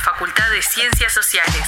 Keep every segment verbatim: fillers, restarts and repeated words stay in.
Facultad de Ciencias Sociales.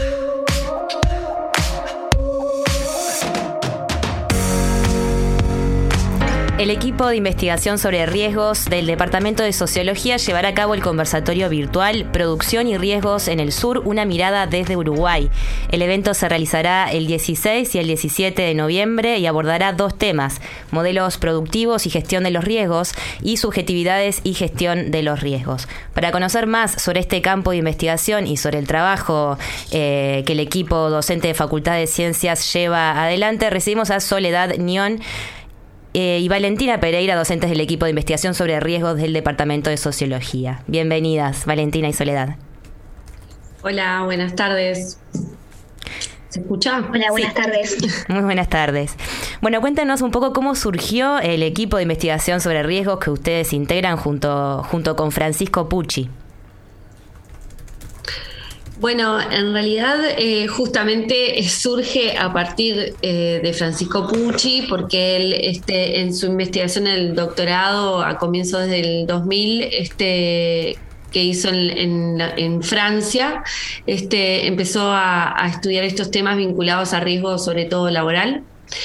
El equipo de investigación sobre riesgos del Departamento de Sociología llevará a cabo el conversatorio virtual Producción y Riesgos en el Sur, una mirada desde Uruguay. El evento se realizará el dieciséis y el diecisiete de noviembre y abordará dos temas: modelos productivos y gestión de los riesgos y subjetividades y gestión de los riesgos. Para conocer más sobre este campo de investigación y sobre el trabajo eh, que el equipo docente de Facultad de Ciencias lleva adelante, recibimos a Soledad Nión Eh, y Valentina Pereira, docentes del equipo de investigación sobre riesgos del Departamento de Sociología. Bienvenidas, Valentina y Soledad. Hola, buenas tardes. ¿Se escucha? Hola, buenas Sí. tardes. Muy buenas tardes. Bueno, cuéntanos un poco cómo surgió el equipo de investigación sobre riesgos que ustedes integran junto, junto con Francisco Pucci. Bueno, en realidad eh, justamente surge a partir eh, de Francisco Pucci, porque él este, en su investigación, el doctorado a comienzos del dos mil, este, que hizo en, en, en Francia, este, empezó a, a estudiar estos temas vinculados a riesgo, sobre todo laboral.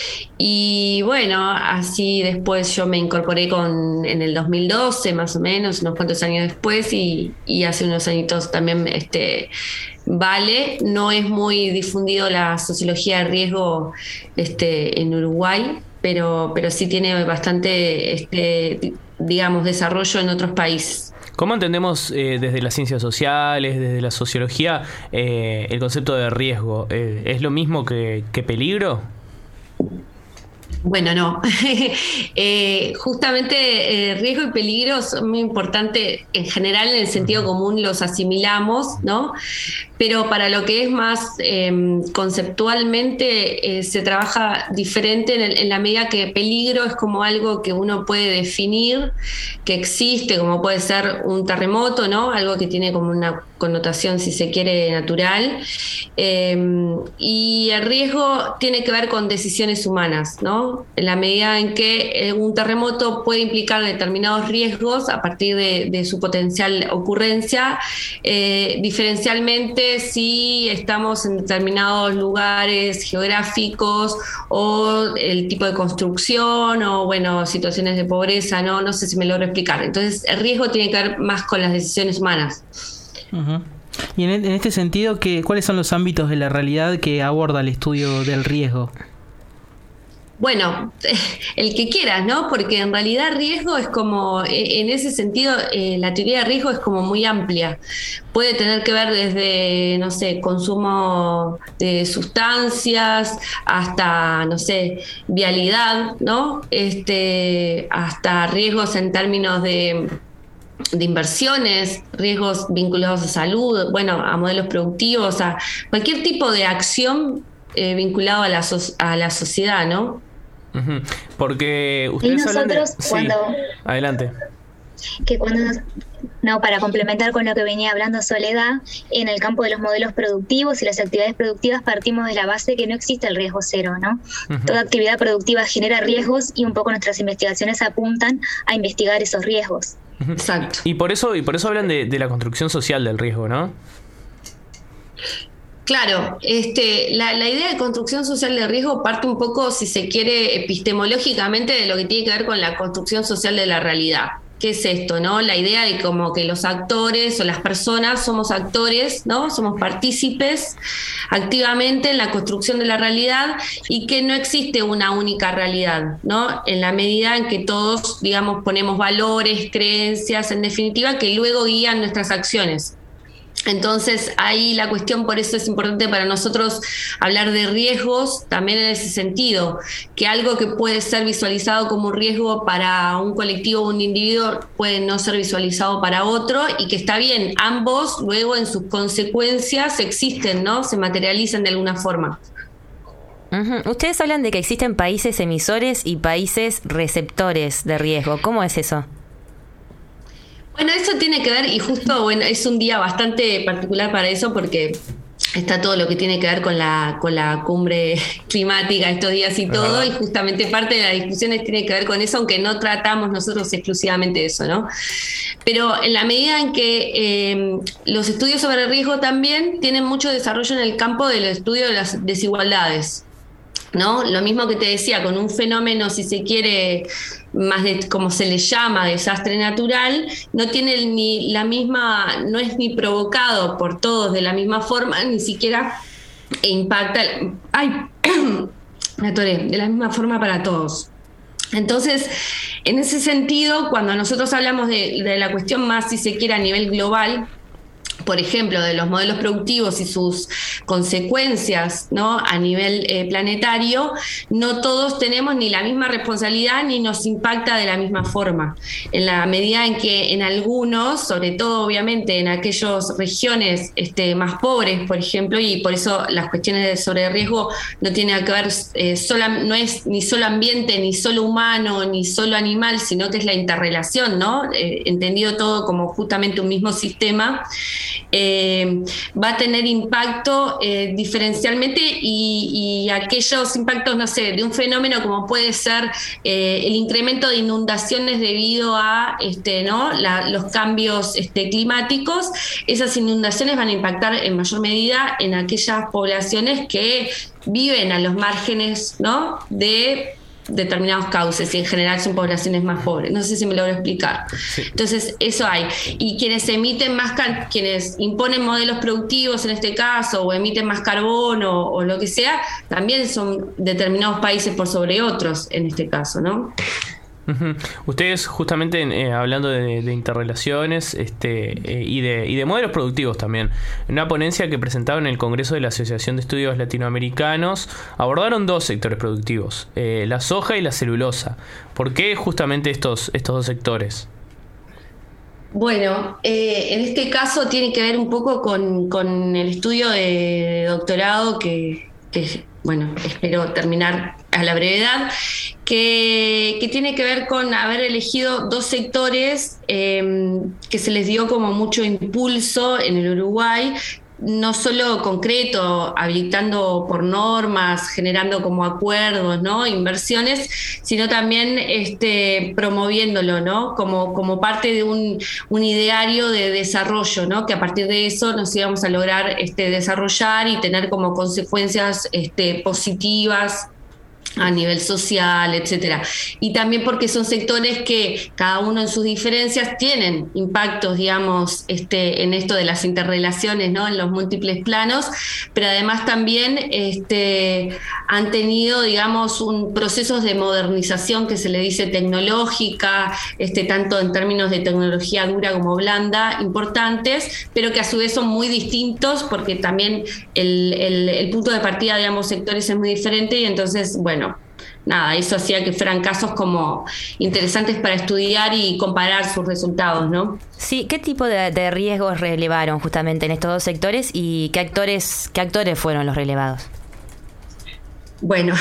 Y bueno, así después yo me incorporé con, en el dos mil doce más o menos, unos cuantos años después, y, y hace unos añitos también este, Vale. No es muy difundido la sociología de riesgo este, en Uruguay, pero, pero sí tiene bastante, este, digamos, desarrollo en otros países. ¿Cómo entendemos eh, desde las ciencias sociales, desde la sociología, eh, el concepto de riesgo? Eh, ¿Es lo mismo que, que peligro? Bueno, no. eh, justamente eh, riesgo y peligro son muy importantes en general, en el sentido común los asimilamos, ¿no? Pero para lo que es más eh, conceptualmente eh, se trabaja diferente en, el, en la medida que peligro es como algo que uno puede definir, que existe, como puede ser un terremoto, ¿no? Algo que tiene como una connotación, si se quiere, natural. Eh, y el riesgo tiene que ver con decisiones humanas, ¿no? En la medida en que un terremoto puede implicar determinados riesgos a partir de, de su potencial ocurrencia, eh, diferencialmente si estamos en determinados lugares geográficos o el tipo de construcción o, bueno, situaciones de pobreza, ¿no? No sé si me logro explicar. Entonces, el riesgo tiene que ver más con las decisiones humanas. Uh-huh. Y en, en este sentido, ¿qué, ¿cuáles son los ámbitos de la realidad que aborda el estudio del riesgo? Bueno, el que quieras, ¿no? Porque en realidad riesgo es como, en ese sentido, eh, la teoría de riesgo es como muy amplia. Puede tener que ver desde, no sé, consumo de sustancias hasta, no sé, vialidad, ¿no? Este, hasta riesgos en términos de de inversiones, riesgos vinculados a salud, bueno, a modelos productivos, a cualquier tipo de acción eh, vinculado a la, so- a la sociedad, ¿no? Uh-huh. Porque Y ustedes hablan de... nosotros cuando... Sí, adelante. que cuando nos- no, para complementar con lo que venía hablando Soledad, en el campo de los modelos productivos y las actividades productivas partimos de la base que no existe el riesgo cero, ¿no? Uh-huh. Toda actividad productiva genera riesgos y un poco nuestras investigaciones apuntan a investigar esos riesgos. Uh-huh. Exacto. Y por eso, y por eso hablan de, de la construcción social del riesgo, ¿no? Claro, este, la, la idea de construcción social de riesgo parte un poco, si se quiere, epistemológicamente de lo que tiene que ver con la construcción social de la realidad. ¿Qué es esto, no? La idea de como que los actores o las personas somos actores, ¿no? Somos partícipes activamente en la construcción de la realidad y que no existe una única realidad, ¿no? En la medida en que todos, digamos, ponemos valores, creencias, en definitiva, que luego guían nuestras acciones. Entonces, ahí la cuestión, por eso es importante para nosotros hablar de riesgos también en ese sentido, que algo que puede ser visualizado como un riesgo para un colectivo o un individuo puede no ser visualizado para otro y que está bien, ambos luego en sus consecuencias existen, ¿no? Se materializan de alguna forma. Uh-huh. Ustedes hablan de que existen países emisores y países receptores de riesgo. ¿Cómo es eso? Bueno, eso tiene que ver, y justo, bueno, es un día bastante particular para eso porque está todo lo que tiene que ver con la, con la cumbre climática estos días y todo, uh-huh. y justamente parte de las discusiones tiene que ver con eso, aunque no tratamos nosotros exclusivamente eso, ¿no? Pero en la medida en que eh, los estudios sobre riesgo también tienen mucho desarrollo en el campo del estudio de las desigualdades, ¿no? Lo mismo que te decía, con un fenómeno, si se quiere, más de como se le llama, desastre natural, no tiene ni la misma, no es ni provocado por todos de la misma forma, ni siquiera impacta, ay, me atoré, de la misma forma para todos. Entonces, en ese sentido, cuando nosotros hablamos de, de la cuestión más, si se quiere, a nivel global, por ejemplo, de los modelos productivos y sus consecuencias, ¿no?, a nivel eh, planetario, no todos tenemos ni la misma responsabilidad ni nos impacta de la misma forma. En la medida en que en algunos, sobre todo obviamente en aquellas regiones este, más pobres, por ejemplo, y por eso las cuestiones de sobre riesgo no tienen que ver, eh, sola, no es ni solo ambiente, ni solo humano, ni solo animal, sino que es la interrelación, ¿no? Eh, entendido todo como justamente un mismo sistema. Eh, va a tener impacto eh, diferencialmente y, y aquellos impactos, no sé, de un fenómeno como puede ser eh, el incremento de inundaciones debido a este, ¿no? La, los cambios este, climáticos, esas inundaciones van a impactar en mayor medida en aquellas poblaciones que viven a los márgenes, ¿no?, de determinados cauces, y en general son poblaciones más pobres. No sé si me logro explicar. Sí. Entonces, eso hay. Y quienes emiten más, car- quienes imponen modelos productivos en este caso, o emiten más carbono, o lo que sea, también son determinados países por sobre otros en este caso, ¿no? Uh-huh. Ustedes justamente eh, hablando de, de interrelaciones este, eh, y, de, y de modelos productivos también, en una ponencia que presentaron en el Congreso de la Asociación de Estudios Latinoamericanos, abordaron dos sectores productivos, eh, la soja y la celulosa. ¿Por qué justamente estos, estos dos sectores? Bueno, eh, en este caso tiene que ver un poco con, con el estudio de doctorado que, que, bueno, espero terminar a la brevedad, que, que tiene que ver con haber elegido dos sectores eh, que se les dio como mucho impulso en el Uruguay, no solo concreto, habilitando por normas, generando como acuerdos, ¿no?, inversiones, sino también este, promoviéndolo, ¿no?, como, como parte de un, un ideario de desarrollo, ¿no?, que a partir de eso nos íbamos a lograr este, desarrollar y tener como consecuencias este, positivas a nivel social, etcétera. Y también porque son sectores que cada uno en sus diferencias tienen impactos, digamos, este, en esto de las interrelaciones, ¿no?, en los múltiples planos, pero además también este, han tenido, digamos, un procesos de modernización que se le dice tecnológica, este, tanto en términos de tecnología dura como blanda, importantes, pero que a su vez son muy distintos porque también el, el, el punto de partida de ambos sectores es muy diferente y entonces, bueno, nada, eso hacía que fueran casos como interesantes para estudiar y comparar sus resultados, ¿no? Sí, ¿qué tipo de, de riesgos relevaron justamente en estos dos sectores y qué actores, qué actores fueron los relevados? Bueno,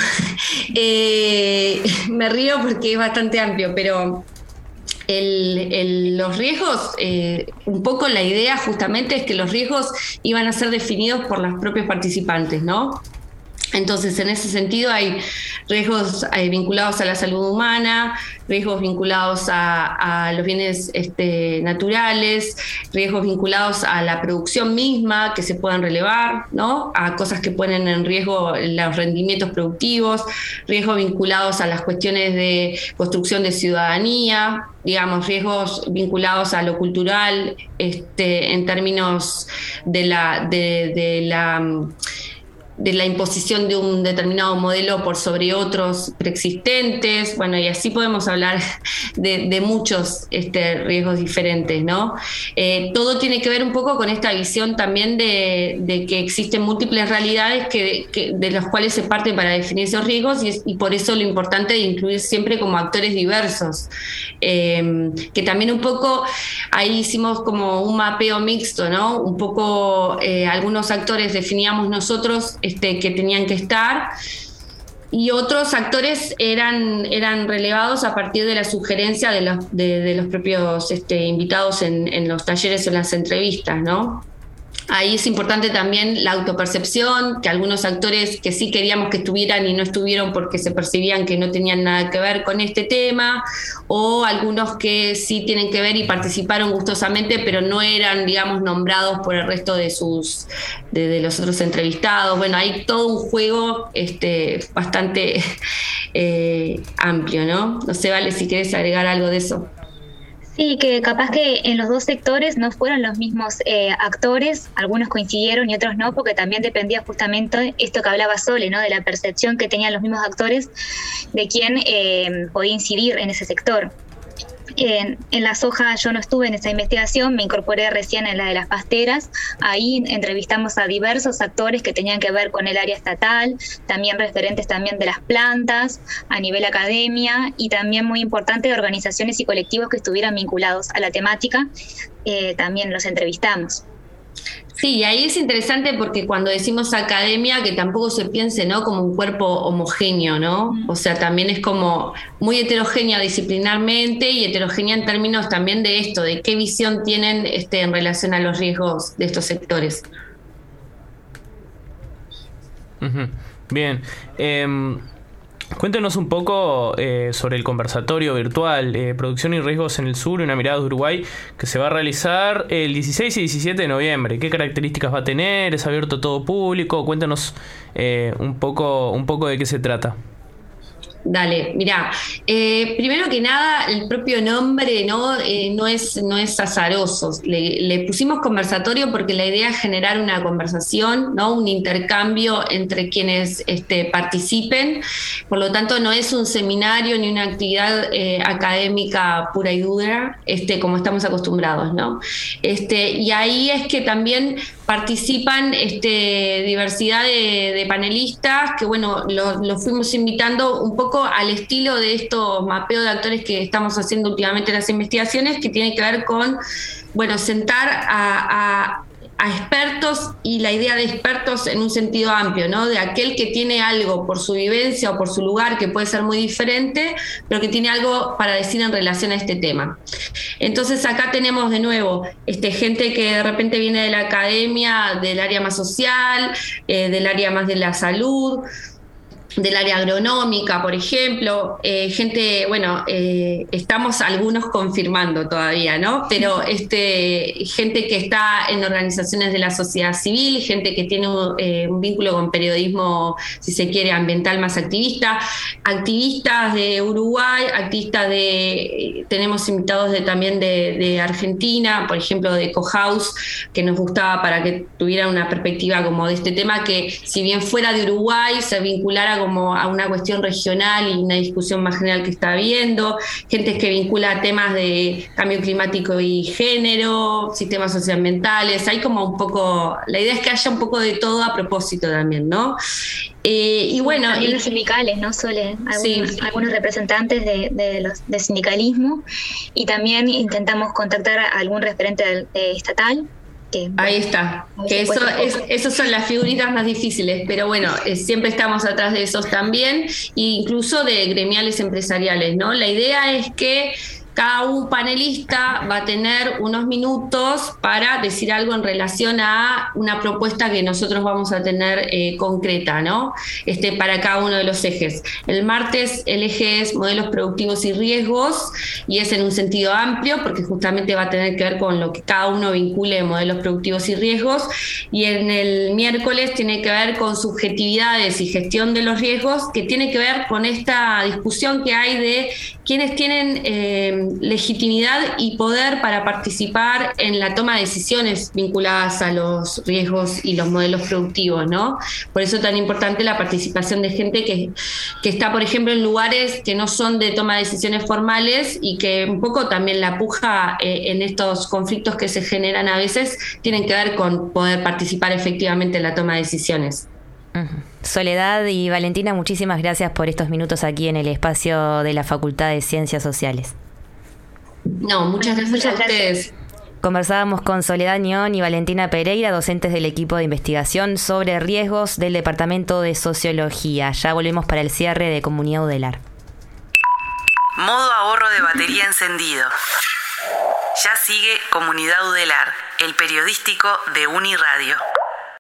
eh, me río porque es bastante amplio, pero el, el, los riesgos, eh, un poco la idea justamente es que los riesgos iban a ser definidos por los propios participantes, ¿no? Entonces, en ese sentido hay riesgos eh, vinculados a la salud humana, riesgos vinculados a, a los bienes este, naturales, riesgos vinculados a la producción misma que se puedan relevar, ¿no?, a cosas que ponen en riesgo los rendimientos productivos, riesgos vinculados a las cuestiones de construcción de ciudadanía, digamos, riesgos vinculados a lo cultural, este, en términos de la... de, de la de la imposición de un determinado modelo por sobre otros preexistentes, bueno, y así podemos hablar de, de muchos este, riesgos diferentes, ¿no? Eh, todo tiene que ver un poco con esta visión también de, de que existen múltiples realidades que, que, de las cuales se parte para definir esos riesgos y, y por eso lo importante de incluir siempre como actores diversos, eh, que también un poco ahí hicimos como un mapeo mixto, ¿no? Un poco eh, algunos actores definíamos nosotros Este, que tenían que estar y otros actores eran, eran relevados a partir de la sugerencia de los, de, de los propios este, invitados en, en los talleres o en las entrevistas, ¿no? Ahí es importante también la autopercepción, que algunos actores que sí queríamos que estuvieran y no estuvieron porque se percibían que no tenían nada que ver con este tema, o algunos que sí tienen que ver y participaron gustosamente, pero no eran, digamos, nombrados por el resto de sus de, de los otros entrevistados. Bueno, hay todo un juego este, bastante eh, amplio, ¿no? No sé, Vale, si quieres agregar algo de eso. Sí, que capaz que en los dos sectores no fueron los mismos eh, actores, algunos coincidieron y otros no, porque también dependía justamente esto que hablaba Sole, ¿no? De la percepción que tenían los mismos actores de quién eh, podía incidir en ese sector. En, en La Soja yo no estuve en esa investigación, me incorporé recién en la de las pasteras. Ahí entrevistamos a diversos actores que tenían que ver con el área estatal, también referentes también de las plantas, a nivel academia, y también muy importante de organizaciones y colectivos que estuvieran vinculados a la temática, eh, también los entrevistamos. Sí, ahí es interesante porque cuando decimos academia, que tampoco se piense, ¿no?, como un cuerpo homogéneo, ¿no? O sea, también es como muy heterogénea disciplinarmente y heterogénea en términos también de esto, de qué visión tienen este, en relación a los riesgos de estos sectores. Uh-huh. Bien. Eh, Cuéntenos un poco eh, sobre el conversatorio virtual, eh, Producción y Riesgos en el Sur, una mirada de Uruguay, que se va a realizar el dieciséis y diecisiete de noviembre. ¿Qué características va a tener? ¿Es abierto a todo público? Cuéntanos eh, un poco, un poco de qué se trata. Dale, mirá, eh, primero que nada, el propio nombre no, eh, no, es, no es azaroso. Le, le pusimos conversatorio porque la idea es generar una conversación, ¿no? Un intercambio entre quienes este, participen. Por lo tanto, no es un seminario ni una actividad eh, académica pura y dura, este, como estamos acostumbrados, ¿no? Este, y ahí es que también participan este, diversidad de, de panelistas que, bueno, los lo fuimos invitando un poco al estilo de estos mapeos de actores que estamos haciendo últimamente en las investigaciones, que tiene que ver con, bueno, sentar a, a, a expertos, y la idea de expertos en un sentido amplio, ¿no? De aquel que tiene algo por su vivencia o por su lugar que puede ser muy diferente, pero que tiene algo para decir en relación a este tema. Entonces acá tenemos de nuevo este, gente que de repente viene de la academia, del área más social, eh, del área más de la salud, del área agronómica, por ejemplo, eh, gente, bueno, eh, estamos algunos confirmando todavía, ¿no? Pero este, gente que está en organizaciones de la sociedad civil, gente que tiene eh, un vínculo con periodismo, si se quiere, ambiental más activista, activistas de Uruguay, activistas de, tenemos invitados de, también de, de Argentina, por ejemplo, de Cohouse, que nos gustaba para que tuvieran una perspectiva como de este tema, que si bien fuera de Uruguay, se vinculara como a una cuestión regional y una discusión más general que está habiendo, gente que vincula temas de cambio climático y género, sistemas socioambientales, hay como un poco, la idea es que haya un poco de todo a propósito también, ¿no? Eh, y bueno, también y, los sindicales, ¿no? Sole, algunos, sí. algunos representantes de, de los de sindicalismo, y también intentamos contactar a algún referente de, de estatal. Que, ahí está, que eso es, esos son las figuritas más difíciles, pero bueno, eh, siempre estamos atrás de esos también, e incluso de gremiales empresariales, ¿no? La idea es que cada un panelista va a tener unos minutos para decir algo en relación a una propuesta que nosotros vamos a tener eh, concreta, ¿no? Este, para cada uno de los ejes. El martes el eje es modelos productivos y riesgos, y es en un sentido amplio porque justamente va a tener que ver con lo que cada uno vincule modelos productivos y riesgos, y en el miércoles tiene que ver con subjetividades y gestión de los riesgos, que tiene que ver con esta discusión que hay de quienes tienen eh, legitimidad y poder para participar en la toma de decisiones vinculadas a los riesgos y los modelos productivos, ¿no? Por eso es tan importante la participación de gente que, que está, por ejemplo, en lugares que no son de toma de decisiones formales, y que un poco también la puja eh, en estos conflictos que se generan a veces tienen que ver con poder participar efectivamente en la toma de decisiones. Soledad y Valentina, muchísimas gracias por estos minutos aquí en el espacio de la Facultad de Ciencias Sociales. No, muchas gracias, muchas a ustedes. Gracias. Conversábamos con Soledad Ñón y Valentina Pereira, docentes del equipo de investigación sobre riesgos del Departamento de Sociología. Ya volvemos para el cierre de Comunidad Udelar. Modo ahorro de batería encendido. Ya sigue Comunidad Udelar, el periodístico de Uniradio.